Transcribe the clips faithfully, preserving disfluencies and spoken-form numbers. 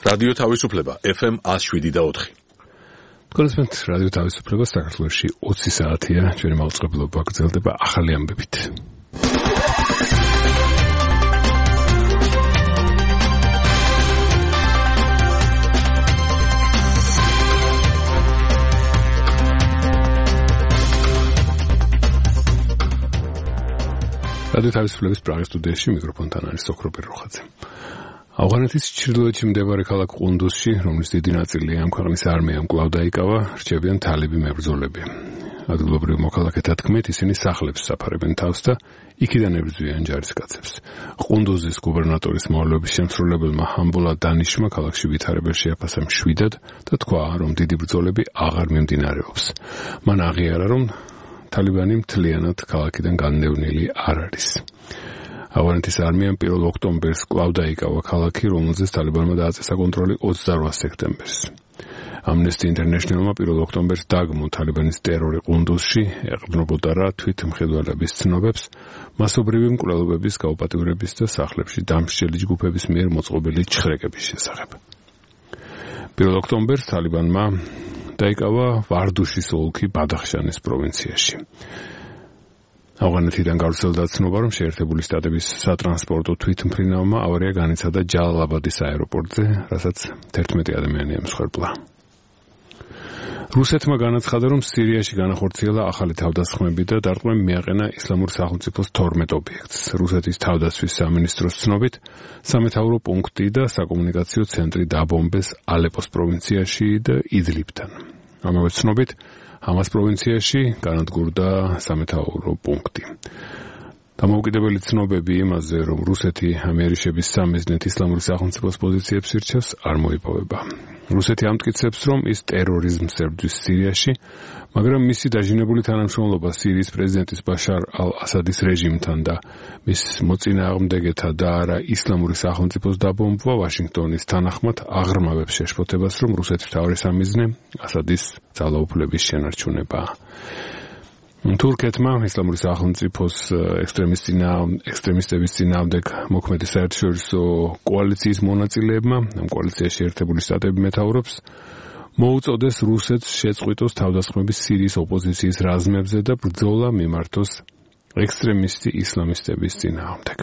რადიო თავისუფლება ეფ ემ one oh seven და four. კონსპექტ რადიო თავისუფლება საქართველოში ოცი საათია, ჩვენი მაუწყებლობა გრძელდება ახალი ამბებით. რადიო თავისუფლების პრაღის სტუდიაში მიკროფონთან არის ოქროპირ რუხაძე. ავღანეთის ჩრდილოეთში მდებარე ქალაქ ყუნდუსში, რომლის დიდი ნაწილი ამ ქვეყნის არმიამ კვლავ დაიკავა, რჩებიან თალიბი მებრძოლები. ადგილობრივ მოქალაქეთა თქმით, ისინი სახლებს საფარებენ თავს და იქიდან ებრძვიან ჯარისკაცებს. ყუნდუზის გუბერნატორის მოვალეობის შემსრულებელმა ჰამბულა დანიშმა ქალაქში ვითარებელ შეაფასა მშვიდად და თქვა, რომ დიდი ბრძოლები აღარ მიმდინარეობს. მან აღიარა, რომ თალიბანი მთლიანად ქალაქიდან განევნილი არ არის. ავღანეთის არმიამ პირველ ოქტომბერს კვლავ დაიკავა ქალაქი, რომელზეც თალიბანმა დააწესა კონტროლი ოცდაოთხ სექტემბერს. Amnesty International-მა პირველ ოქტომბერს დაგმო თალიბანის ტერორი ყუნდუსში, ეყრდნობოდა რა თვითმხედველების ცნობებს, მასობრივი მკვლელობების, გაუპატიურების და სახლებში დამსჯელი ჯგუფების მიერ მოწყობილი ჩხრეკების შესახებ. პირველ ოქტომბერს თალიბანმა დაიკავა ვარდუშის ოლქი ბადახშანის პროვინციაში. ავღანეთიდან გავრცელდა ცნობა, რომ შეერთებული შტატების სატრანსპორტო თვითმფრინავმა ავარია განიცადა ჯალალაბადის აეროპორტზე, რასაც თერთმეტი ადამიანი ემსხვერპლა. რუსეთმა განაცხადა, რომ სირიაში განახორციელა ახალი თავდასხმები და დარტყმები მიაყენა ისლამური სახელმწიფოს თორმეტ ობიექტს. რუსეთის თავდაცვის სამინისტროს ცნობით, სამეთაურო პუნქტი და საკომუნიკაციო ცენტრი დაბომბეს ალეპოს პროვინციაში და იდლიბთან. ამავე ცნობით, ამას პროვინციაში განადგურდა სამეთაურო პუნქტი. დამოუკიდებელი ცნობები იმაზე, რომ რუსეთი ამიერიშების სამიზნედ ისლამური სახელმწიფოს პოზიციებს ირჩევს, არ მოიპოვება. რუსეთი ამტკიცებს, რომ ის ტერორიზმს ებრძვის სირიაში, მაგრამ მისი დაჟინებული თანამშრომლობა სირიის პრეზიდენტის ბაშარ ალ-ასადის რეჟიმთან და მის მოწინააღმდეგეთა და არა ისლამური სახელმწიფოს დაბომბვა ვაშინგტონის თანახმად აღრმავებს შეშფოთებას, რომ რუსეთის მთავარი სამიზნე ასადის ძალაუფლების შენარჩუნებაა. თურქეთმა ისლამური სახელმწიფოს ექსტრემისტების წინააღმდეგ მოქმედი საერთაშორისო კოალიციის მონაწილეებმა, ამ კოალიციაში ერთებული შტატები მეთაურობს, მოუწოდეს რუსეთს შეწყვიტოს თავდასხმები სირიის ოპოზიციის რაზმებზე და ბრძოლა მიმართოს ექსტრემისტი ისლამისტების წინააღმდეგ.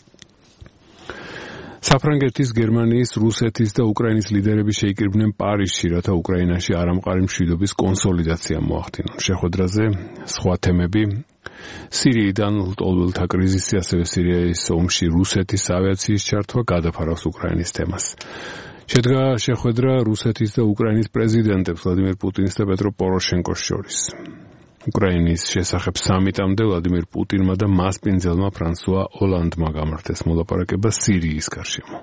საფრანგეთის, გერმანიის, რუსეთის და უკრაინის ლიდერები შეიკრიბნენ პარიზში, რათა უკრაინაში არამყარი მშვიდობის კონსოლიდაცია მოახდინონ. შეხვედრაზე სხვა თემები: სირიიდან ლტოლვილთა კრიზისი, ასევე სირიის ომში რუსეთის ავიაციის ჩართვა გადაფარავს უკრაინის თემას. შედგა შეხვედრა რუსეთის და უკრაინის პრეზიდენტებს ვლადიმერ პუტინის და პეტრო პოროშენკოს შორის. უკრაინის შესახებ სამიტამდე ვლადიმერ პუტინმა და მასპინძელმა ფრანსუა ოლანდმა გამართეს მოლაპარაკება სირიის გარშემო.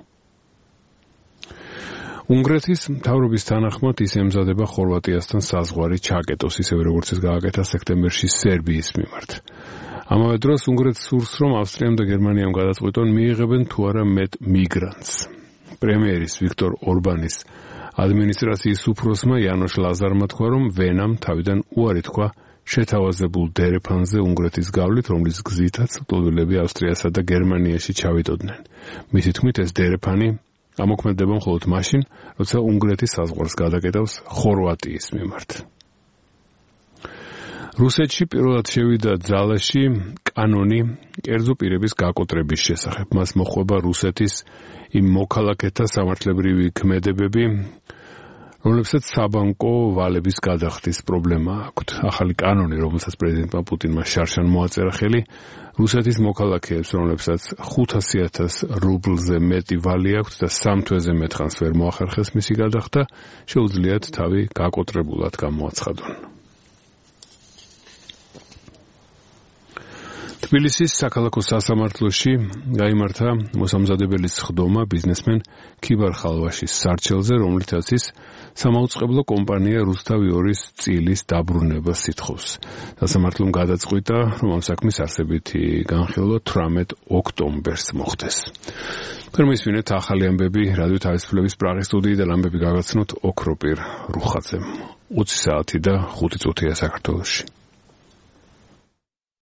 უნგრეთის მთავრობის თანახმად ის ემზადება ხორვატიასთან საზღვარი ჩაკეტოს, ისევე როგორც ეს გააკეთა სექტემბერში სერბიის მიმართ. ამავე დროს უნგრეთს სურს, რომ ავსტრიამ და გერმანიამ გადაწყვიტონ მიიღებენ თუ არა მეტ მიგრანტს. პრემიერის ვიქტორ ორბანის ადმინისტრაციის უფროსმა იანოშ ლაზარმა თქვა, რომ ვენამ თავიდან უარი თქვა შეთავაზებულ დერეფანზე უნგრეთის გავლით, რომლის გზითაც ლტოლვილები ავსტრიასა და გერმანიაში ჩავიდოდნენ. მისი თქმით, ეს დერეფანი ამოქმედება მხოლოდ მაშინ, როცა უნგრეთის საზღვარს გადაკეტავს ხორვატიის მიმართ. რუსეთში პირველად შევიდა ძალაში კანონი კერძო პირების გაკოტრების შესახებ. მას მოჰყვება რუსეთის იმ მოქალაქეთა სამართლებრივი ქმედებები, რომლებსაც საბანკო ვალების გადახდის პრობლემა აქვთ. ახალი კანონი, რომელსაც პრეზიდენტმა პუტინმა შარშან მოაწერა ხელი, რუსეთის მოქალაქეებს, რომლებსაც ხუთასი ათას რუბლზე მეტი ვალი აქვთ და სამ თვეზე მეტხანს ვერ მოახერხეს მისი გადახდა, შეუძლიათ თავი გაკოტრებულად გამოაცხადონ. თბილისის საქალაქო სასამართლოში გაიმართა მოსამზადებელის სხდომა ბიზნესმენ ქიბარ ხალვაშის სარჩელზე, რომლითაც ის სამაუწყებლო კომპანია რუსთავი ორის წილის დაბრუნებას სითხოვს. სასამართლომ გადაწყვიტა, რომ ამ საქმის არსებითი განხილვა თვრამეტ ოქტომბერს მოხდეს. პერმისვინეთ ახალი ამბები რადიო თავისუფლების პრაღის სტუდიიდან ამბები გავაცნოთ ოქროპირ რუხაძემ. ოცი საათი და ხუთი წუთია საქართველოში.